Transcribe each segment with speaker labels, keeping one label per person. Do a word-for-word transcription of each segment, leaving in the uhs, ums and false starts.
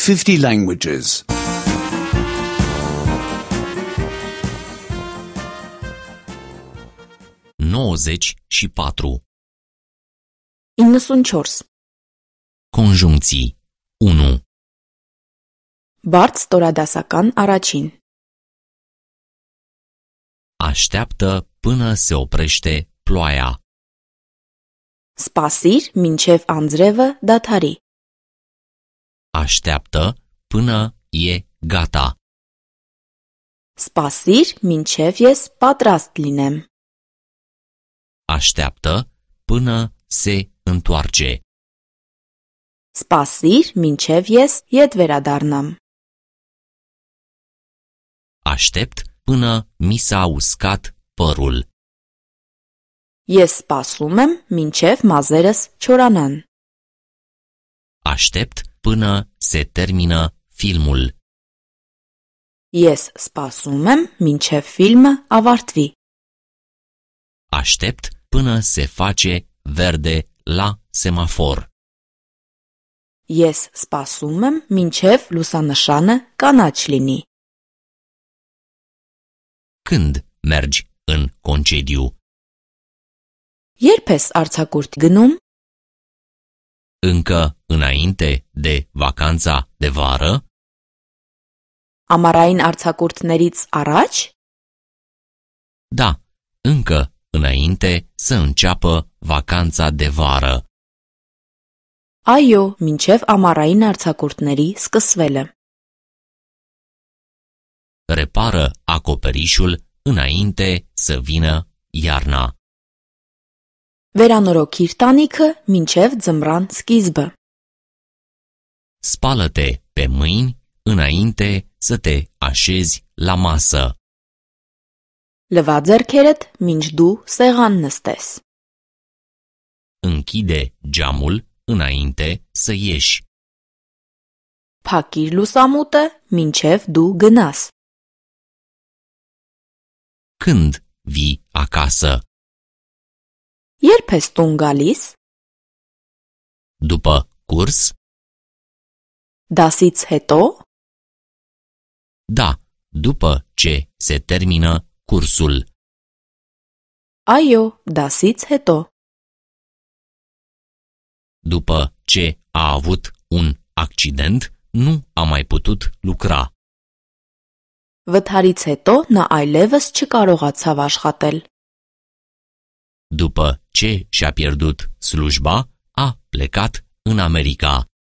Speaker 1: fifty languages.
Speaker 2: nouăzeci și patru.
Speaker 3: իննսուն չորս.
Speaker 2: Conjuncții. unu.
Speaker 3: Բարդ ստորադասական առաջին.
Speaker 2: Așteaptă până se oprește ploaia.
Speaker 3: Սպասիր մինչև անձրևը դադարի.
Speaker 2: Așteaptă până e gata.
Speaker 3: Սպասիր մինչև ես պատրաստ լինեմ.
Speaker 2: Așteaptă până se întoarce.
Speaker 3: Սպասիր մինչև ես ետ վերադառնամ.
Speaker 2: Aștept până mi s-a uscat părul.
Speaker 3: Ես սպասում եմ մինչև մազերս չորանան.
Speaker 2: Aștept până se termină filmul.
Speaker 3: Ես սպասում եմ մինչև ֆիլմը ավարտվի.
Speaker 2: Aștept până se face verde la semafor.
Speaker 3: Ես սպասում եմ մինչև լուսանշանը կանաչ լինի.
Speaker 2: Când mergi în concediu?
Speaker 3: Երբ ես արձակուրդ գնում?
Speaker 2: Încă înainte de vacanța de vară?
Speaker 3: Ամառային արձակուրդներից առաջ?
Speaker 2: Da, încă înainte să înceapă vacanța de vară.
Speaker 3: Այո, մինչև ամառային արձակուրդների սկսվելը.
Speaker 2: Repară acoperișul înainte să vină iarna.
Speaker 3: Վերանորոգիր տանիքը մինչև ձմռան սկիզբը.
Speaker 2: Spală-te pe mâini înainte să te așezi la masă.
Speaker 3: Լվա ձեռքերդ մինչ դու սեղան նստես.
Speaker 2: Închide geamul înainte să ieși.
Speaker 3: Փակիր լուսամուտը մինչև դու գնաս.
Speaker 2: Când vii acasă?
Speaker 3: Երբ ես տուն գալիս?
Speaker 2: După curs?
Speaker 3: Դասից հետո?
Speaker 2: Da, după ce se termină cursul.
Speaker 3: Այո, դասից հետո.
Speaker 2: După ce a avut un accident, nu a mai putut lucra.
Speaker 3: Վթարից հետո նա այլևս չկարողացավ աշխատել.
Speaker 2: După ce și-a pierdut slujba, a plecat în America.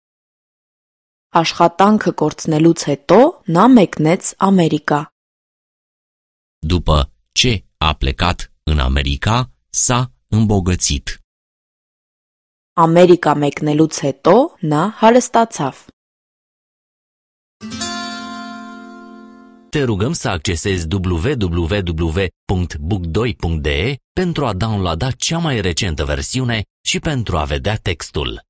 Speaker 3: Աշխատանքը կորցնելուց հետո նա մեկնեց Ամերիկա.
Speaker 2: După ce a plecat în America, s-a îmbogățit.
Speaker 3: Ամերիկա մեկնելուց հետո նա հարստացավ.
Speaker 2: Te rugăm să accesezi w w w punct book doi punct d e pentru a downloada cea mai recentă versiune și pentru a vedea textul.